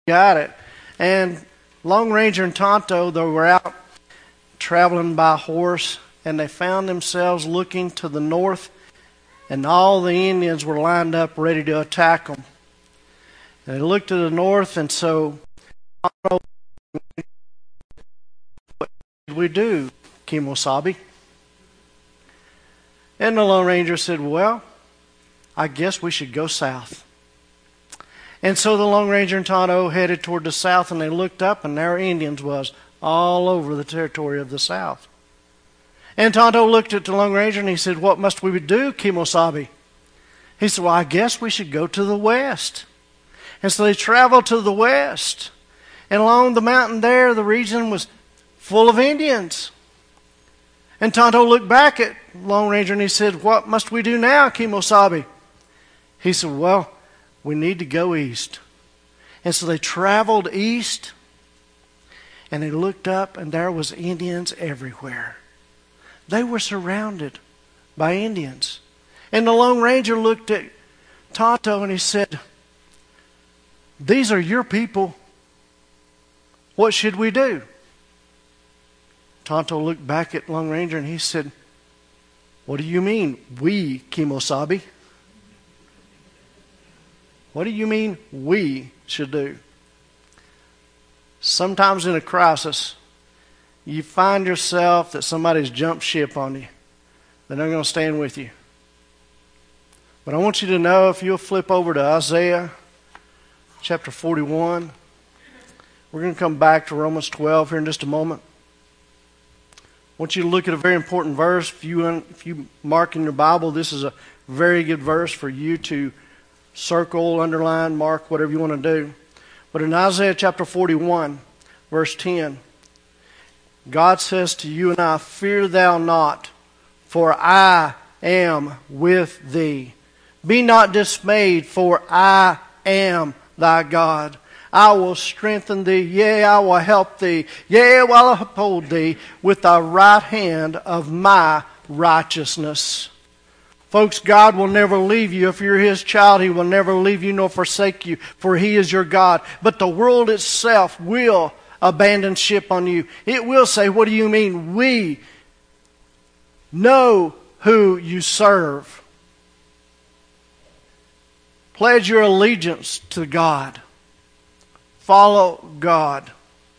Got it. And Lone Ranger and Tonto, they were out traveling by horse, and they found themselves looking to the north, and all the Indians were lined up ready to attack them. And they looked to the north, and so Tonto, what did we do, Kimosabe? And the Lone Ranger said, well, I guess we should go south. And so the Lone Ranger and Tonto headed toward the south, and they looked up, and there Indians was all over the territory of the south. And Tonto looked at the Lone Ranger, and he said, what must we do, Kimosabe? He said, well, I guess we should go to the west. And so they traveled to the west. And along the mountain there, the region was full of Indians. And Tonto looked back at Lone Ranger, and he said, what must we do now, Kimosabe? He said, well, we need to go east. And so they traveled east, and they looked up, and there was Indians everywhere. They were surrounded by Indians. And the Lone Ranger looked at Tonto, and he said, these are your people. What should we do? Tonto looked back at Lone Ranger, and he said, what do you mean, we, Kimosabe? What do you mean we should do? Sometimes in a crisis, you find yourself that somebody's jumped ship on you. They're not going to stand with you. But I want you to know, if you'll flip over to Isaiah chapter 41, we're going to come back to Romans 12 here in just a moment. I want you to look at a very important verse. If you mark in your Bible, this is a very good verse for you to circle, underline, mark, whatever you want to do. But in Isaiah chapter 41, verse 10, God says to you and I, fear thou not, for I am with thee. Be not dismayed, for I am thy God. I will strengthen thee, yea, I will help thee, yea, I will uphold thee with thy right hand of my righteousness. Folks, God will never leave you. If you're His child, He will never leave you nor forsake you, for He is your God. But the world itself will abandon ship on you. It will say, what do you mean? We know who you serve. Pledge your allegiance to God. Follow God.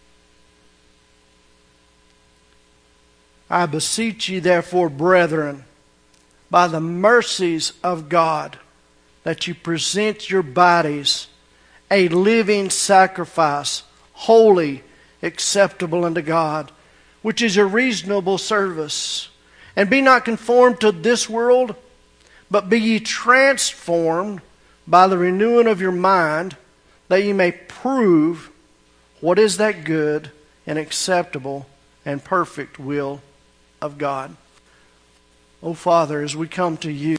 I beseech ye therefore, brethren, by the mercies of God, that you present your bodies a living sacrifice, holy, acceptable unto God, which is your reasonable service. And be not conformed to this world, but be ye transformed by the renewing of your mind, that ye may prove what is that good and acceptable and perfect will of God. Oh, Father, as we come to you,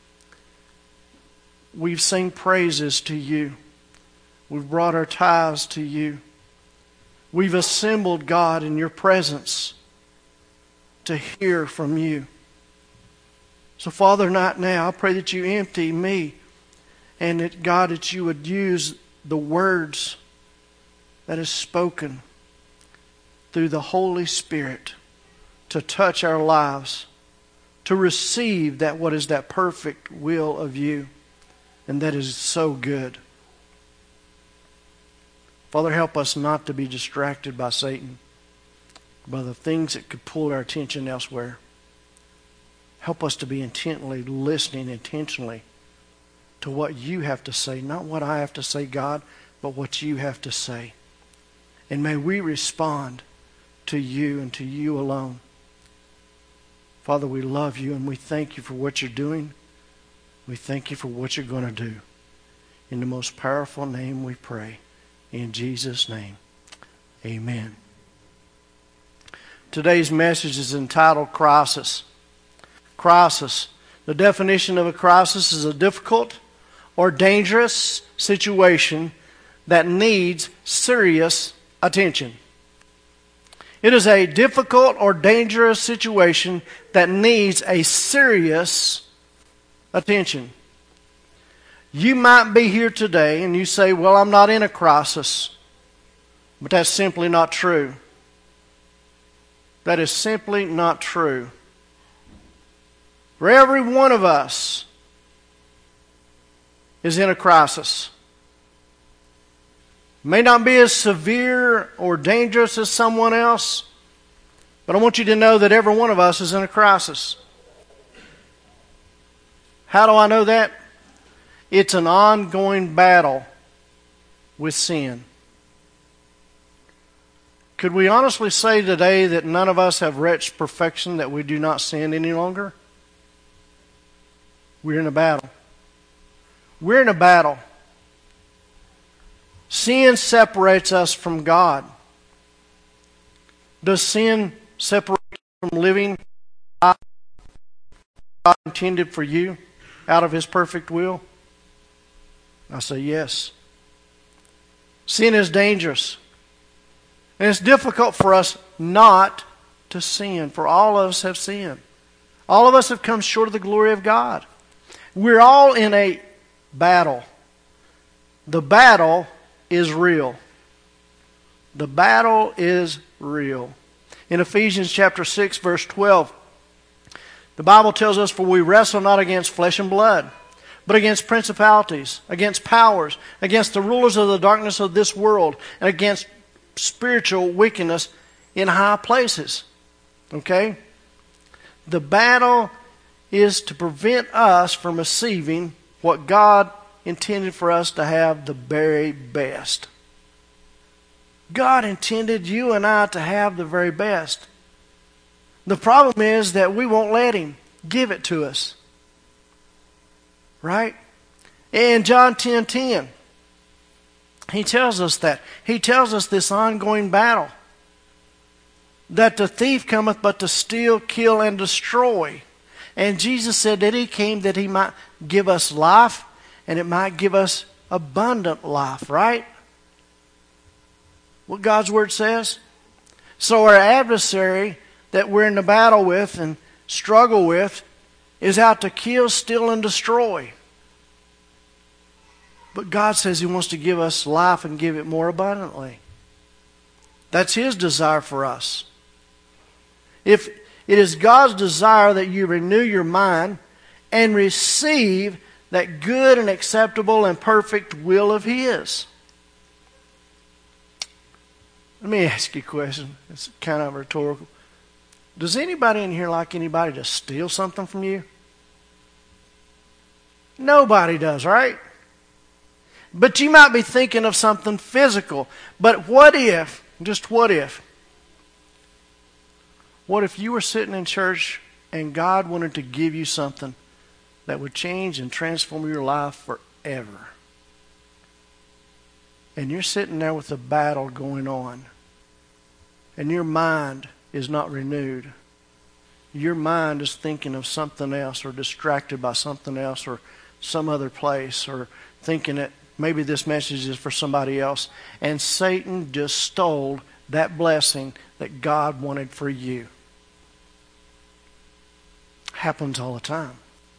we've sung praises to you. We've brought our tithes to you. We've assembled, God, in your presence to hear from you. So, Father, not now. I pray that you empty me, and that, God, that you would use the words that is spoken through the Holy Spirit to touch our lives, to receive that what is that perfect will of you, and that is so good. Father, help us not to be distracted by Satan, by the things that could pull our attention elsewhere. Help us to be intently listening, intentionally, to what you have to say, not what I have to say, God, but what you have to say. And may we respond to you and to you alone. Father, we love you and we thank you for what you're doing. We thank you for what you're going to do. In the most powerful name we pray. In Jesus' name, amen. Today's message is entitled Crisis. Crisis. The definition of a crisis is a difficult or dangerous situation that needs serious attention. It is a difficult or dangerous situation that needs a serious attention. You might be here today and you say, well, I'm not in a crisis. But that's simply not true. That is simply not true. For every one of us is in a crisis. It may not be as severe or dangerous as someone else, but I want you to know that every one of us is in a crisis. How do I know that? It's an ongoing battle with sin. Could we honestly say today that none of us have reached perfection, that we do not sin any longer? We're in a battle. We're in a battle. Sin separates us from God. Does sin separate you from living God intended for you out of His perfect will? I say yes. Sin is dangerous. And it's difficult for us not to sin, for all of us have sinned. All of us have come short of the glory of God. We're all in a battle. The battle is real. The battle is real. In Ephesians chapter 6, verse 12, the Bible tells us, for we wrestle not against flesh and blood, but against principalities, against powers, against the rulers of the darkness of this world, and against spiritual wickedness in high places. Okay? The battle is to prevent us from receiving what God intended for us to have, the very best. God intended you and I to have the very best. The problem is that we won't let Him give it to us. Right? In John 10:10, He tells us that. He tells us this ongoing battle. That the thief cometh but to steal, kill, and destroy. And Jesus said that He came that He might give us life, and it might give us abundant life, right? What God's Word says. So our adversary that we're in the battle with and struggle with is out to kill, steal, and destroy. But God says He wants to give us life and give it more abundantly. That's His desire for us. If it is God's desire that you renew your mind and receive that good and acceptable and perfect will of His. Let me ask you a question. It's kind of rhetorical. Does anybody in here like anybody to steal something from you? Nobody does, right? But you might be thinking of something physical. But what if, just what if you were sitting in church and God wanted to give you something that would change and transform your life forever? And you're sitting there with a battle going on. And your mind is not renewed. Your mind is thinking of something else, or distracted by something else, or some other place, or thinking that maybe this message is for somebody else. And Satan just stole that blessing that God wanted for you. Happens all the time.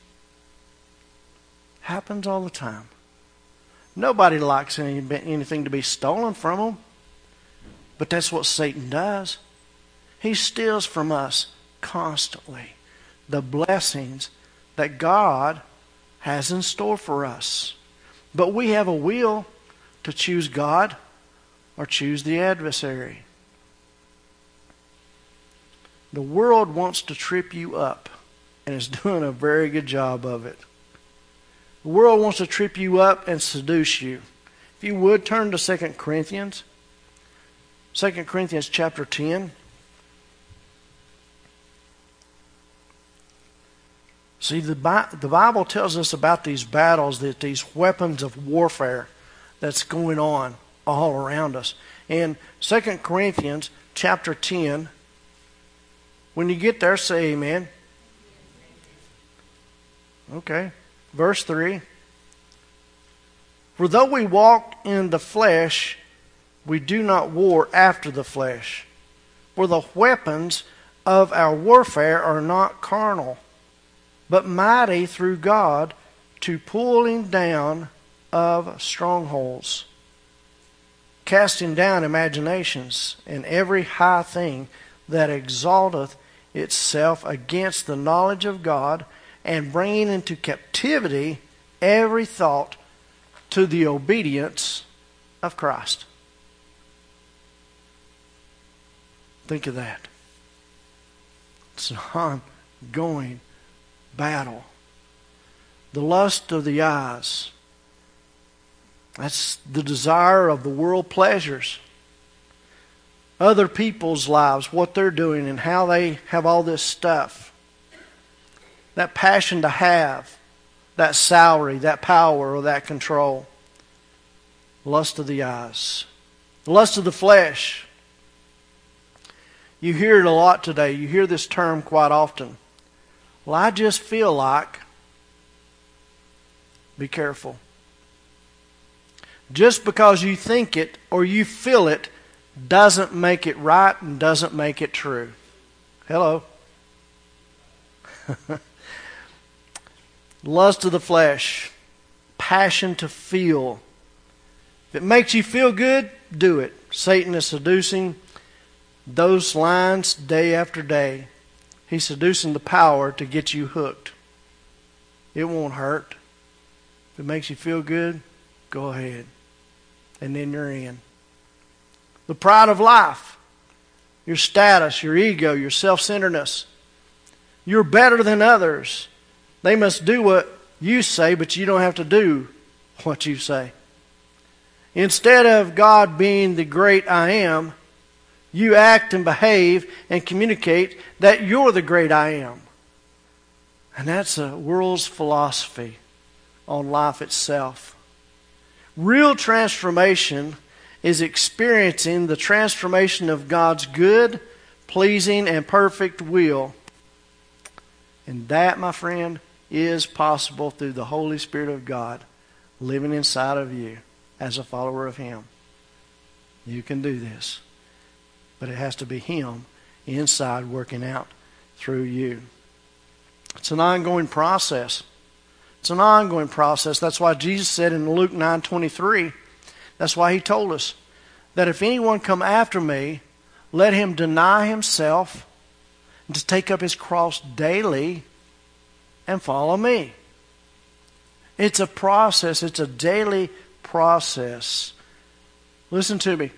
Happens all the time. Nobody likes anything to be stolen from them. But that's what Satan does. He steals from us constantly the blessings that God has in store for us. But we have a will to choose God or choose the adversary. The world wants to trip you up, and is doing a very good job of it. The world wants to trip you up and seduce you. If you would, turn to 2 Corinthians. 2 Corinthians chapter 10. See, the Bible tells us about these battles, that these weapons of warfare that's going on all around us. In 2 Corinthians chapter 10, when you get there, say amen. Okay. Verse 3. For though we walk in the flesh, we do not war after the flesh. For the weapons of our warfare are not carnal, but mighty through God to pulling down of strongholds, casting down imaginations, and every high thing that exalteth itself against the knowledge of God, and bringing into captivity every thought to the obedience of Christ. Think of that. It's an ongoing battle. The lust of the eyes. That's the desire of the world pleasures. Other people's lives, what they're doing and how they have all this stuff. That passion to have that salary, that power, or that control. Lust of the eyes. The lust of the flesh. You hear it a lot today. You hear this term quite often. Well, I just feel like. Be careful. Just because you think it or you feel it doesn't make it right and doesn't make it true. Hello. Lust of the flesh. Passion to feel. If it makes you feel good, do it. Satan is seducing those lines day after day. He's seducing the power to get you hooked. It won't hurt. If it makes you feel good, go ahead. And then you're in. The pride of life. Your status, your ego, your self-centeredness. You're better than others. They must do what you say, but you don't have to do what you say. Instead of God being the great I am, you act and behave and communicate that you're the great I am. And that's the world's philosophy on life itself. Real transformation is experiencing the transformation of God's good, pleasing, and perfect will. And that, my friend, is possible through the Holy Spirit of God living inside of you as a follower of Him. You can do this. But it has to be Him inside working out through you. It's an ongoing process. It's an ongoing process. That's why Jesus said in Luke 9:23, that's why He told us that if anyone come after me, let him deny himself and to take up his cross daily and follow me. It's a process. It's a daily process. Listen to me.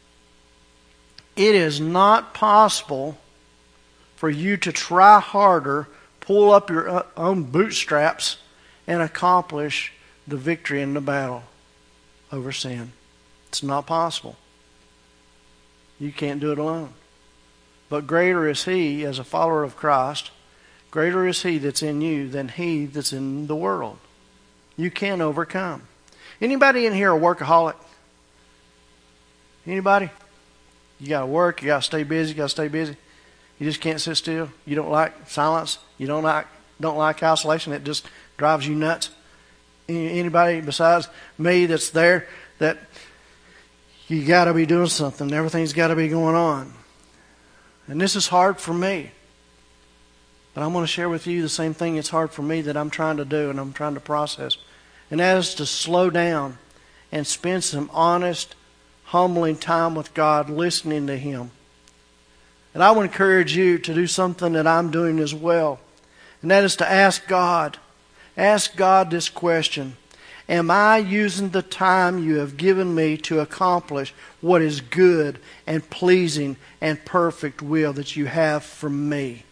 It is not possible for you to try harder, pull up your own bootstraps, and accomplish the victory in the battle over sin. It's not possible. You can't do it alone. But greater is He, as a follower of Christ, greater is He that's in you than he that's in the world. You can overcome. Anybody in here a workaholic? Anybody? You got to work, you got to stay busy, You just can't sit still. You don't like silence. You don't like isolation. It just drives you nuts. Anybody besides me that's there, that you got to be doing something. Everything's got to be going on. And this is hard for me. But I'm going to share with you the same thing it's hard for me that I'm trying to do and I'm trying to process. And that is to slow down and spend some honest, humbling time with God, listening to Him. And I would encourage you to do something that I'm doing as well. And that is to ask God this question. Am I using the time you have given me to accomplish what is good and pleasing and perfect will that you have for me?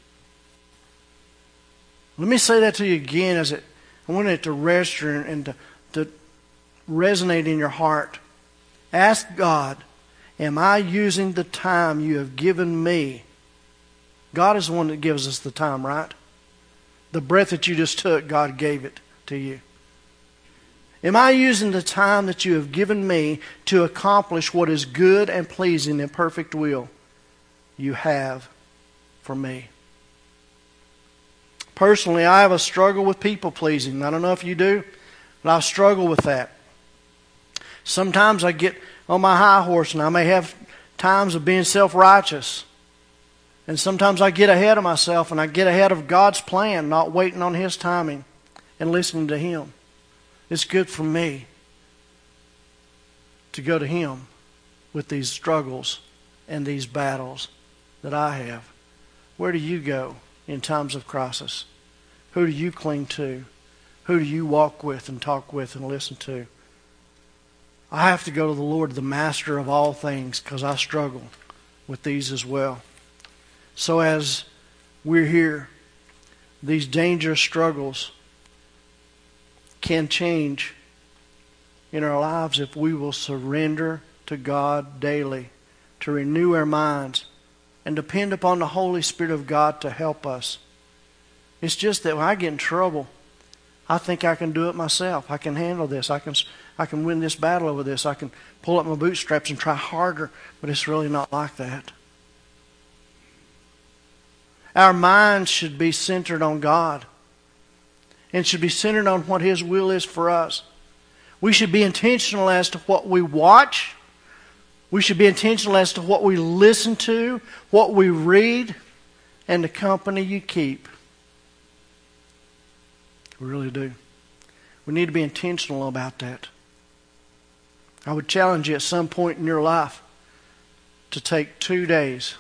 Let me say that to you again I want it to register and to resonate in your heart. Ask God, am I using the time you have given me? God is the one that gives us the time, right? The breath that you just took, God gave it to you. Am I using the time that you have given me to accomplish what is good and pleasing and perfect will you have for me? Personally, I have a struggle with people pleasing. I don't know if you do, but I struggle with that. Sometimes I get on my high horse and I may have times of being self-righteous. And sometimes I get ahead of myself and I get ahead of God's plan, not waiting on His timing and listening to Him. It's good for me to go to Him with these struggles and these battles that I have. Where do you go in times of crisis? Who do you cling to? Who do you walk with and talk with and listen to? I have to go to the Lord, the Master of all things, because I struggle with these as well. So as we're here, these dangerous struggles can change in our lives if we will surrender to God daily, to renew our minds, and depend upon the Holy Spirit of God to help us. It's just that when I get in trouble, I think I can do it myself. I can handle this. I can win this battle over this. I can pull up my bootstraps and try harder, but it's really not like that. Our minds should be centered on God and should be centered on what His will is for us. We should be intentional as to what we watch. We should be intentional as to what we listen to, what we read, and the company you keep. We really do. We need to be intentional about that. I would challenge you at some point in your life to take 2 days,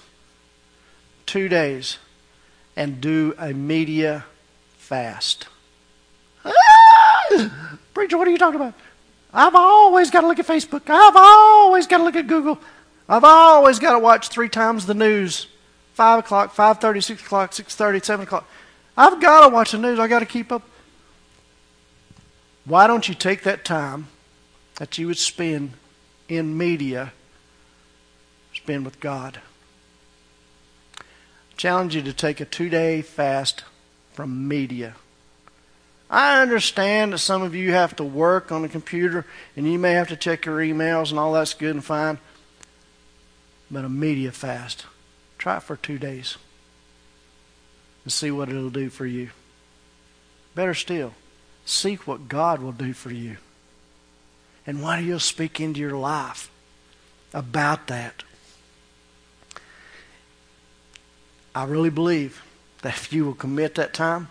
and do a media fast. Preacher, what are you talking about? I've always got to look at Facebook. I've always got to look at Google. I've always got to watch 3 times the news. 5 o'clock, 5:30, 6 o'clock, 6:30, 7 o'clock. I've got to watch the news. I've got to keep up. Why don't you take that time that you would spend in media, spend with God? I challenge you to take a 2-day fast from media. I understand that some of you have to work on the computer and you may have to check your emails and all that's good and fine. But a media fast, try it for 2 days and see what it'll do for you. Better still, seek what God will do for you and what He'll speak into your life about that. I really believe that if you will commit that time,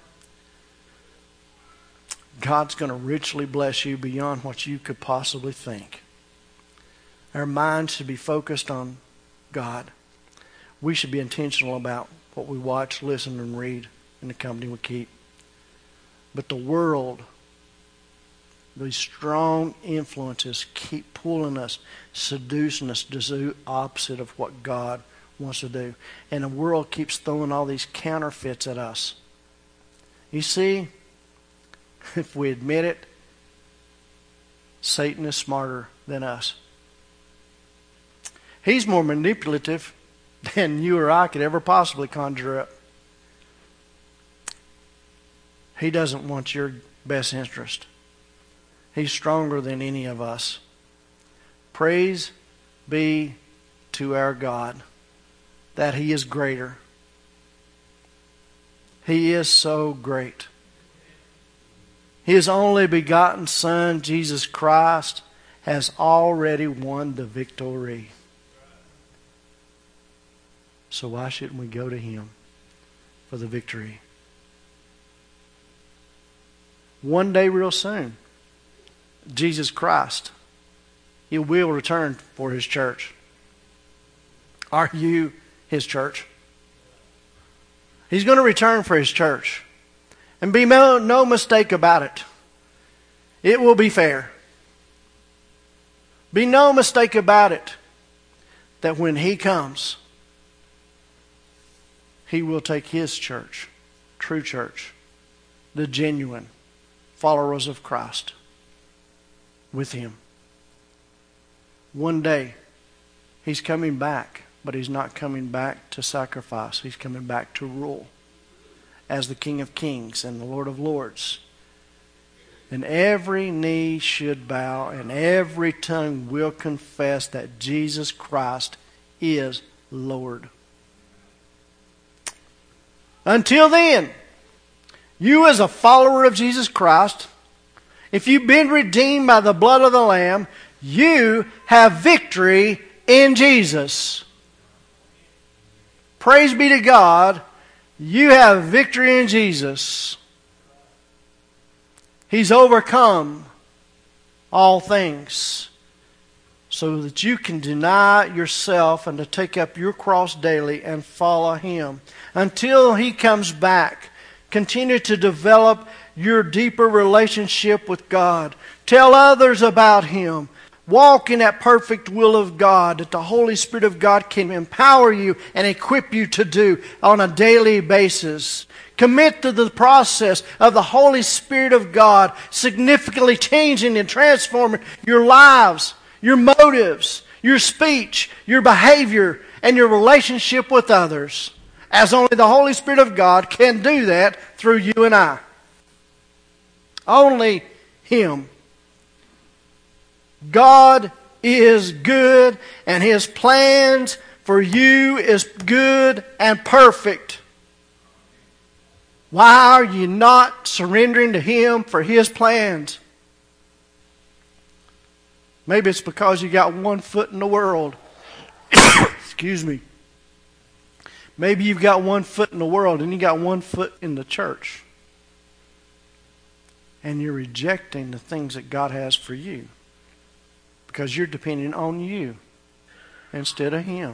God's going to richly bless you beyond what you could possibly think. Our minds should be focused on God. We should be intentional about what we watch, listen, and read in the company we keep. But the world, these strong influences keep pulling us, seducing us to do opposite of what God wants to do. And the world keeps throwing all these counterfeits at us. You see, if we admit it, Satan is smarter than us. He's more manipulative than you or I could ever possibly conjure up. He doesn't want your best interest. He's stronger than any of us. Praise be to our God that He is greater. He is so great. His only begotten Son, Jesus Christ, has already won the victory. So why shouldn't we go to Him for the victory? One day real soon, Jesus Christ, He will return for His church. Are you His church? He's going to return for His church. And be no mistake about it. It will be fair. Be no mistake about it that when He comes, He will take His church, true church, the genuine followers of Christ, with Him. One day, He's coming back, but He's not coming back to sacrifice. He's coming back to rule as the King of Kings and the Lord of Lords. And every knee should bow and every tongue will confess that Jesus Christ is Lord. Until then, you as a follower of Jesus Christ, if you've been redeemed by the blood of the Lamb, you have victory in Jesus. Praise be to God. You have victory in Jesus. He's overcome all things, so that you can deny yourself and to take up your cross daily and follow Him until He comes back. Continue to develop your deeper relationship with God. Tell others about Him. Walk in that perfect will of God that the Holy Spirit of God can empower you and equip you to do on a daily basis. Commit to the process of the Holy Spirit of God significantly changing and transforming your lives, your motives, your speech, your behavior, and your relationship with others, as only the Holy Spirit of God can do that through you and I. Only Him. God is good, and His plans for you is good and perfect. Why are you not surrendering to Him for His plans? Maybe it's because you got one foot in the world. Excuse me. Maybe you've got one foot in the world and you got one foot in the church. And you're rejecting the things that God has for you because you're depending on you instead of Him.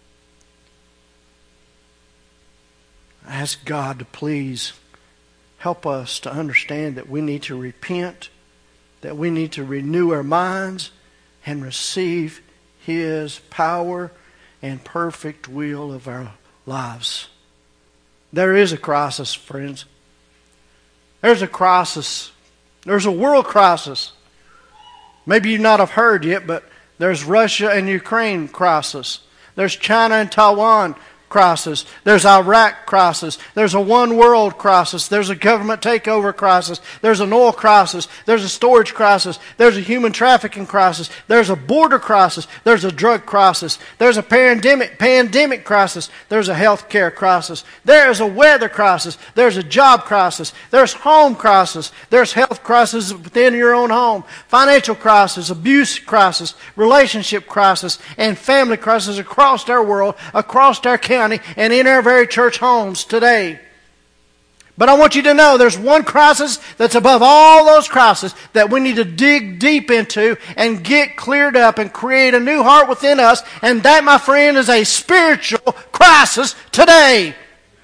I ask God to please help us to understand that we need to repent, that we need to renew our minds and receive His power and perfect will of our lives. There is a crisis, friends. There's a crisis. There's a world crisis. Maybe you not have heard yet, but there's Russia and Ukraine crisis. There's China and Taiwan crisis. There's Iraq crisis. There's a one world crisis. There's a government takeover crisis. There's an oil crisis. There's a storage crisis. There's a human trafficking crisis. There's a border crisis. There's a drug crisis. There's a pandemic crisis. There's a health care crisis. There is a weather crisis. There's a job crisis. There's home crisis. There's health crisis within your own home. Financial crisis, abuse crisis, relationship crisis, and family crisis across our world, across our county, and in our very church homes today. But I want you to know there's one crisis that's above all those crises that we need to dig deep into and get cleared up and create a new heart within us. And that, my friend, is a spiritual crisis today.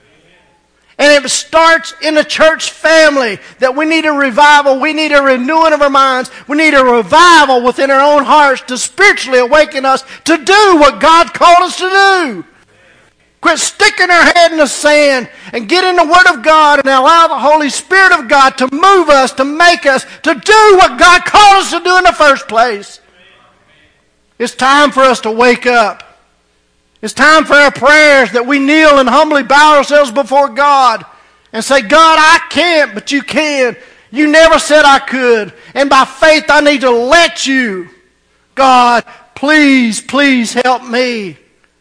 And it starts in the church family, that we need a revival. We need a renewing of our minds. We need a revival within our own hearts to spiritually awaken us to do what God called us to do. Quit sticking our head in the sand and get in the Word of God and allow the Holy Spirit of God to move us, to make us, to do what God called us to do in the first place. It's time for us to wake up. It's time for our prayers that we kneel and humbly bow ourselves before God and say, God, I can't, but you can. You never said I could. And by faith, I need to let you. God, please, please help me.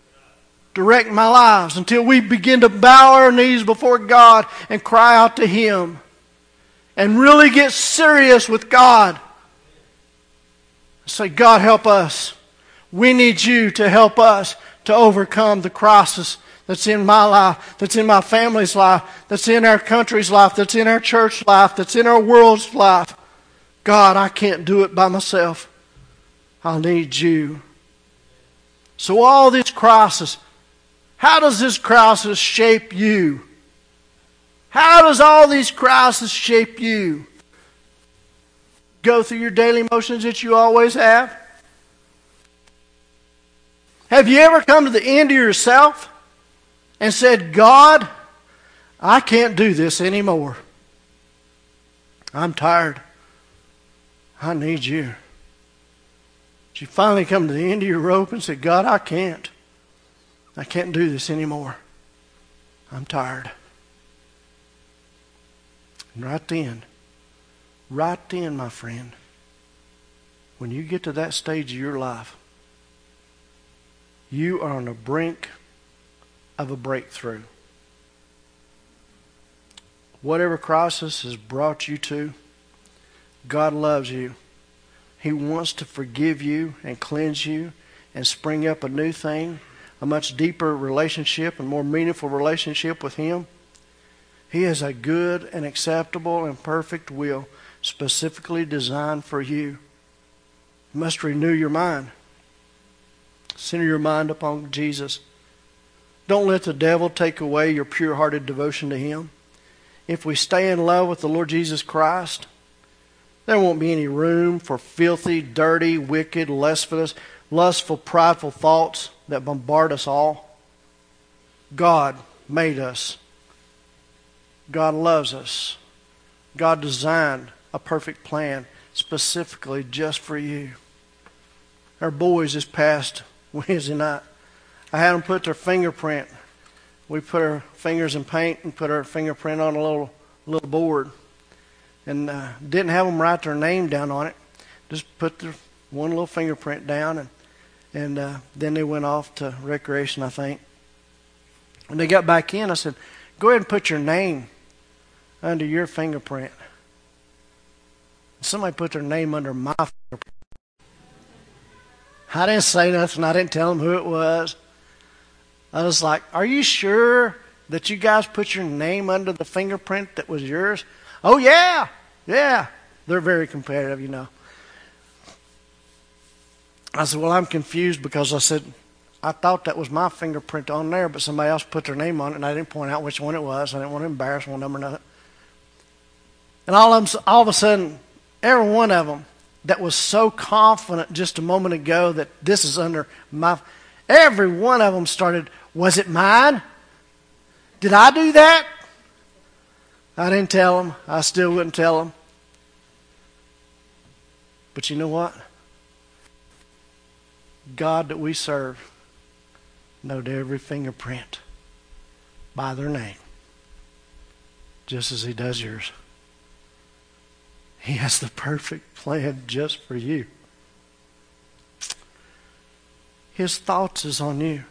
Direct my lives until we begin to bow our knees before God and cry out to Him and really get serious with God. Say, God, help us. We need you to help us to overcome the crisis that's in my life, that's in my family's life, that's in our country's life, that's in our church life, that's in our world's life. God, I can't do it by myself. I need you. So all this crisis, how does this crisis shape you? How does all these crises shape you? Go through your daily motions that you always have? Have you ever come to the end of yourself and said, God, I can't do this anymore. I'm tired. I need you. Did you finally come to the end of your rope and said, God, I can't do this anymore. I'm tired. And right then, my friend, when you get to that stage of your life, you are on the brink of a breakthrough. Whatever crisis has brought you to, God loves you. He wants to forgive you and cleanse you and spring up a new thing, a much deeper relationship and more meaningful relationship with Him. He has a good and acceptable and perfect will specifically designed for you. You must renew your mind. Center your mind upon Jesus. Don't let the devil take away your pure-hearted devotion to Him. If we stay in love with the Lord Jesus Christ, there won't be any room for filthy, dirty, wicked, lustful, prideful thoughts that bombard us all. God made us. God loves us. God designed a perfect plan specifically just for you. Our boys this past Wednesday night, I had them put their fingerprint. We put our fingers in paint and put our fingerprint on a little board. And didn't have them write their name down on it. Just put their one little fingerprint down. And then they went off to recreation, I think. When they got back in, I said, go ahead and put your name under your fingerprint. Somebody put their name under my fingerprint. I didn't say nothing. I didn't tell them who it was. I was like, are you sure that you guys put your name under the fingerprint that was yours? Oh, yeah. Yeah. They're very competitive, you know. I said, well, I'm confused because I said, I thought that was my fingerprint on there, but somebody else put their name on it, and I didn't point out which one it was. I didn't want to embarrass one of them or nothing. And all of a sudden, every one of them that was so confident just a moment ago that this is under my... Every one of them started, was it mine? Did I do that? I didn't tell them. I still wouldn't tell them. But you know what? God that we serve knowed every fingerprint by their name, just as He does yours. He has the perfect plan just for you. His thoughts is on you.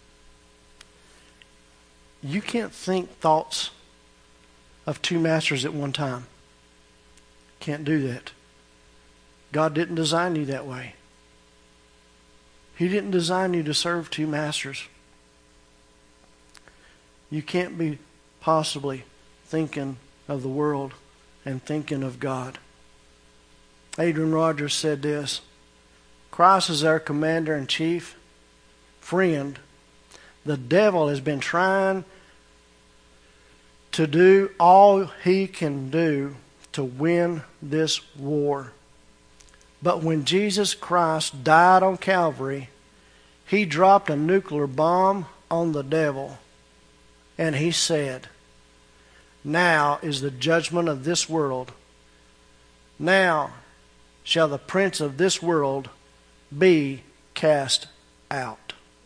You can't think thoughts of two masters at one time. Can't do that. God didn't design you that way. He didn't design you to serve two masters. You can't be possibly thinking of the world and thinking of God. Adrian Rogers said this, Christ is our commander-in-chief. Friend, the devil has been trying to do all he can do to win this war. But when Jesus Christ died on Calvary, He dropped a nuclear bomb on the devil. And He said, now is the judgment of this world. Now shall the prince of this world be cast out.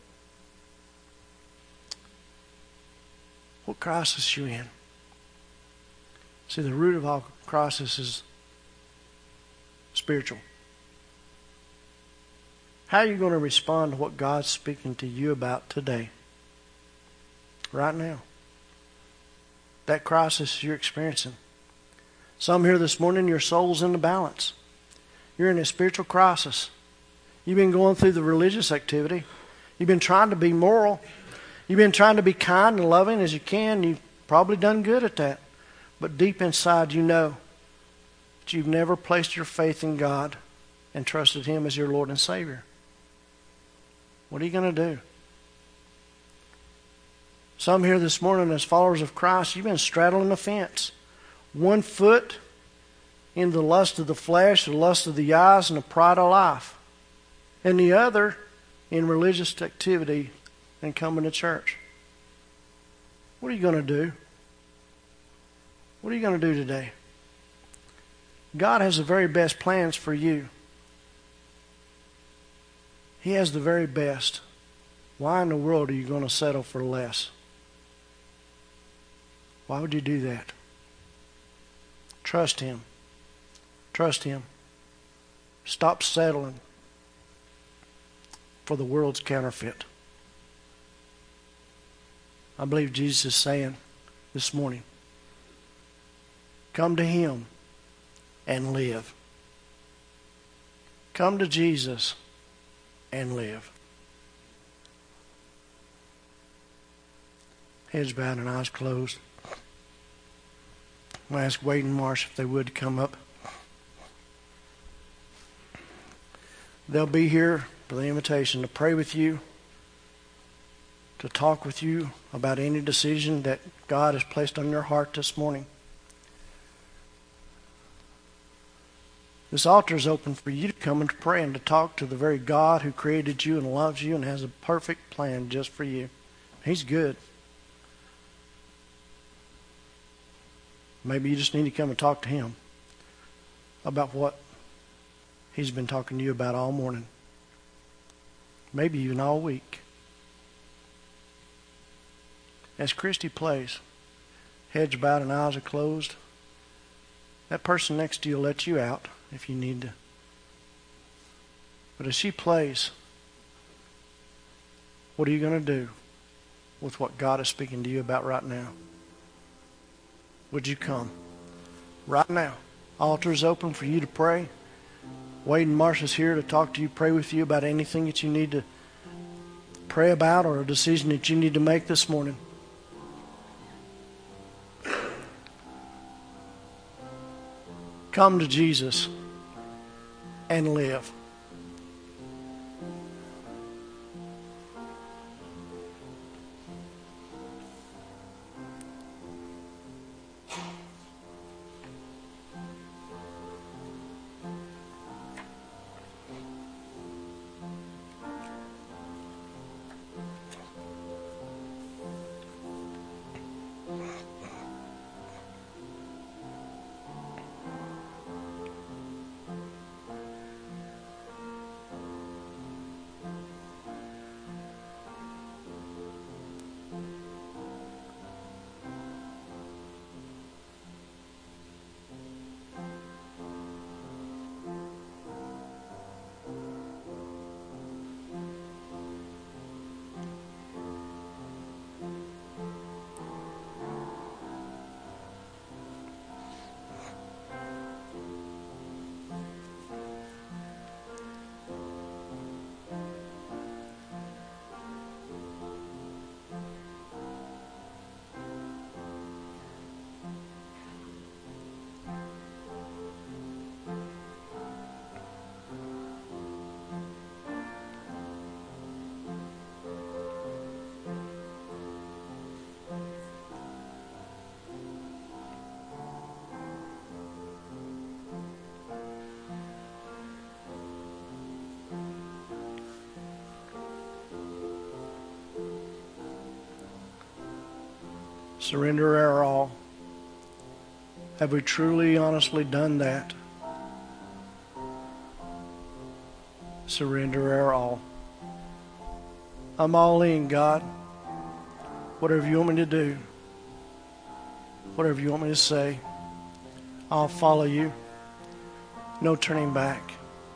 What crisis are you in? See, the root of all crisis is spiritual. How are you going to respond to what God's speaking to you about today? Right now. That crisis you're experiencing. Some here this morning, your soul's in the balance. You're in a spiritual crisis. You've been going through the religious activity. You've been trying to be moral. You've been trying to be kind and loving as you can. You've probably done good at that. But deep inside you know that you've never placed your faith in God and trusted Him as your Lord and Savior. What are you going to do? Some here this morning as followers of Christ, you've been straddling the fence. One foot in the lust of the flesh, the lust of the eyes, and the pride of life. And the other in religious activity and coming to church. What are you going to do? What are you going to do today? God has the very best plans for you. He has the very best. Why in the world are you going to settle for less? Why would you do that? Trust Him. Trust Him. Stop settling for the world's counterfeit. I believe Jesus is saying this morning, come to Him and live. Come to Jesus and live. Heads bowed and eyes closed. I'm going to ask Wade and Marsh if they would come up. They'll be here for the invitation to pray with you, to talk with you about any decision that God has placed on your heart this morning. This altar is open for you to come and to pray and to talk to the very God who created you and loves you and has a perfect plan just for you. He's good. Maybe you just need to come and talk to Him about what He's been talking to you about all morning. Maybe even all week. As Christy plays, heads bowed and eyes are closed, that person next to you will let you out if you need to. But as she plays, what are you going to do with what God is speaking to you about right now? Would you come right now? Altar is open for you to pray. Wade and Marcia's here to talk to you, pray with you about anything that you need to pray about or a decision that you need to make this morning. Come to Jesus and live. Surrender our all. Have we truly, honestly done that? Surrender our all. I'm all in, God. Whatever you want me to do, whatever you want me to say, I'll follow you. No turning back.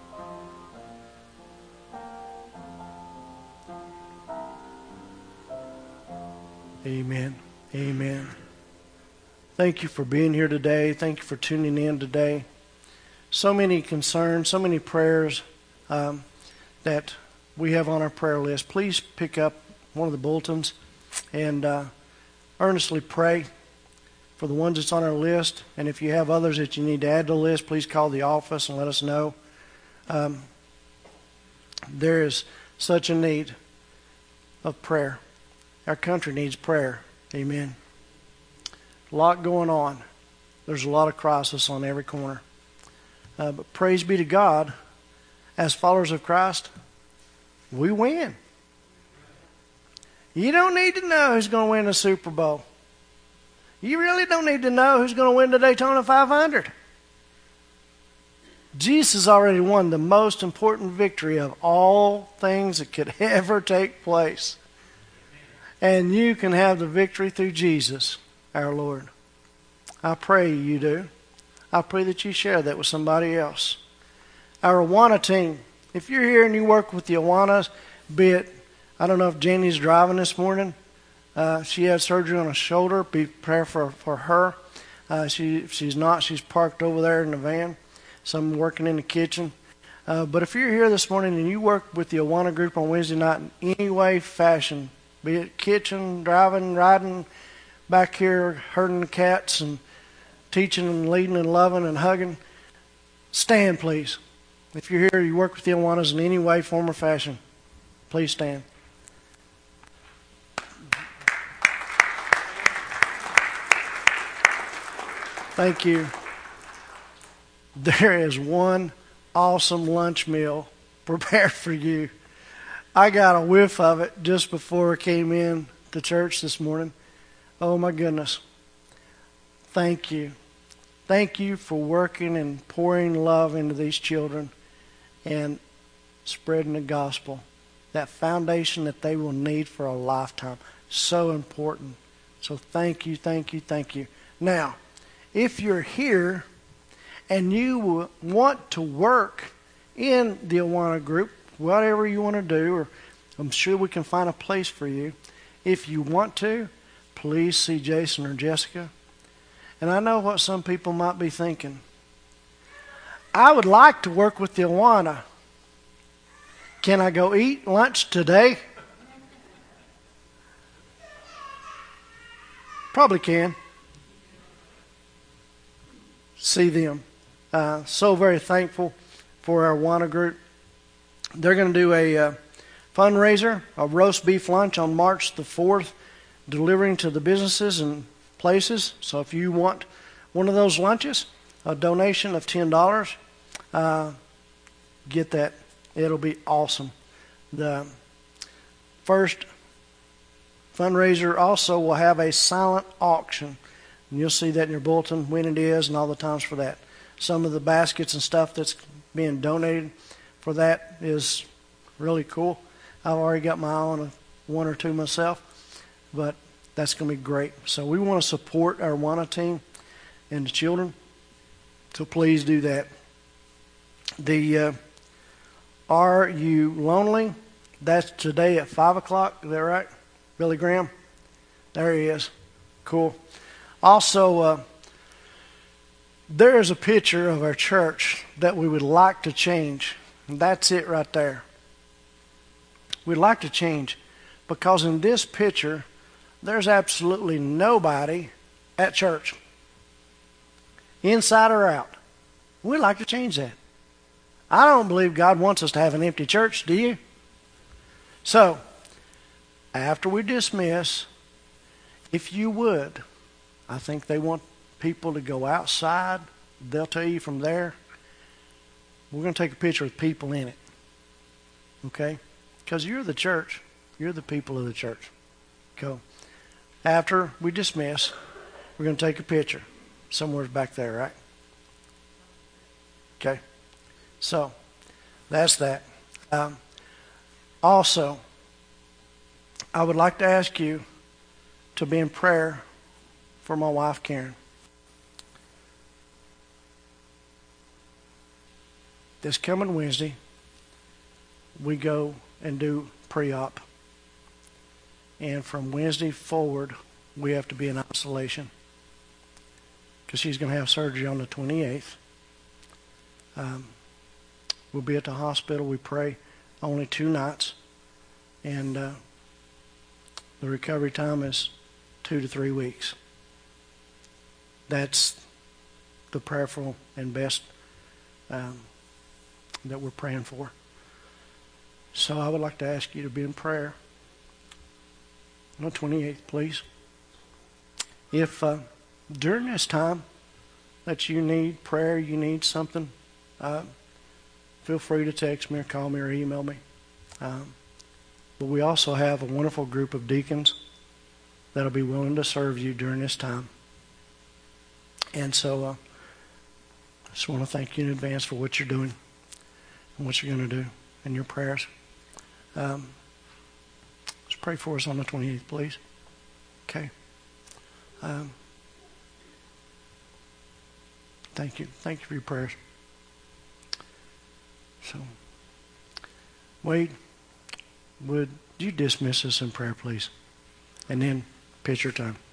Amen. Amen. Thank you for being here today. Thank you for tuning in today. So many concerns, so many prayers that we have on our prayer list. Please pick up one of the bulletins and earnestly pray for the ones that's on our list. And if you have others that you need to add to the list, please call the office and let us know. There is such a need of prayer. Our country needs prayer. Amen. A lot going on. There's a lot of crisis on every corner. But praise be to God, as followers of Christ, we win. You don't need to know who's going to win the Super Bowl. You really don't need to know who's going to win the Daytona 500. Jesus already won the most important victory of all things that could ever take place. And you can have the victory through Jesus, our Lord. I pray you do. I pray that you share that with somebody else. Our Awana team, if you're here and you work with the Awanas, be it, I don't know if Jenny's driving this morning. She had surgery on a shoulder. Be prayer for her. If she's not, she's parked over there in the van. Some working in the kitchen. But if you're here this morning and you work with the Awana group on Wednesday night in any way, fashion, be it kitchen, driving, riding, back here herding the cats and teaching and leading and loving and hugging, stand please. If you're here, you work with the Awanas in any way, form, or fashion, please stand. Thank you. There is one awesome lunch meal prepared for you. I got a whiff of it just before I came in to church this morning. Oh my goodness. Thank you. Thank you for working and pouring love into these children and spreading the gospel. That foundation that they will need for a lifetime. So important. So thank you, thank you, thank you. Now, if you're here and you want to work in the Awana group, whatever you want to do, or I'm sure we can find a place for you. If you want to, please see Jason or Jessica. And I know what some people might be thinking. I would like to work with the Awana. Can I go eat lunch today? Probably can. See them. So very thankful for our Awana group. They're going to do a fundraiser, a roast beef lunch on March the 4th, delivering to the businesses and places. So if you want one of those lunches, a donation of $10, get that. It'll be awesome. The first fundraiser also will have a silent auction. And you'll see that in your bulletin when it is and all the times for that. Some of the baskets and stuff that's being donated for that is really cool. I've already got my eye on one or two myself, but that's going to be great. So we want to support our Awana team and the children, so please do that. The Are You Lonely? That's today at 5 o'clock. Is that right? Billy Graham? There he is. Cool. Also, there is a picture of our church that we would like to change. And that's it right there. We'd like to change because in this picture, there's absolutely nobody at church, inside or out. We'd like to change that. I don't believe God wants us to have an empty church, do you? So, after we dismiss, if you would, I think they want people to go outside. They'll tell you from there. We're going to take a picture with people in it. Okay? Because you're the church. You're the people of the church. Go. After we dismiss, we're going to take a picture. Somewhere's back there, right? Okay? So, that's that. Also, I would like to ask you to be in prayer for my wife, Karen. This coming Wednesday, we go and do pre-op. And from Wednesday forward, we have to be in isolation because she's going to have surgery on the 28th. We'll be at the hospital. We pray only 2 nights. And the recovery time is 2 to 3 weeks. That's the prayerful and best that we're praying for. So I would like to ask you to be in prayer on the 28th, please. If during this time that you need prayer, you need something, feel free to text me or call me or email me. But we also have a wonderful group of deacons that'll be willing to serve you during this time. And so I just want to thank you in advance for what you're doing and what you're going to do in your prayers. Let's pray for us on the 28th, please. Okay. Thank you. Thank you for your prayers. So, Wade, would you dismiss us in prayer, please? And then picture time.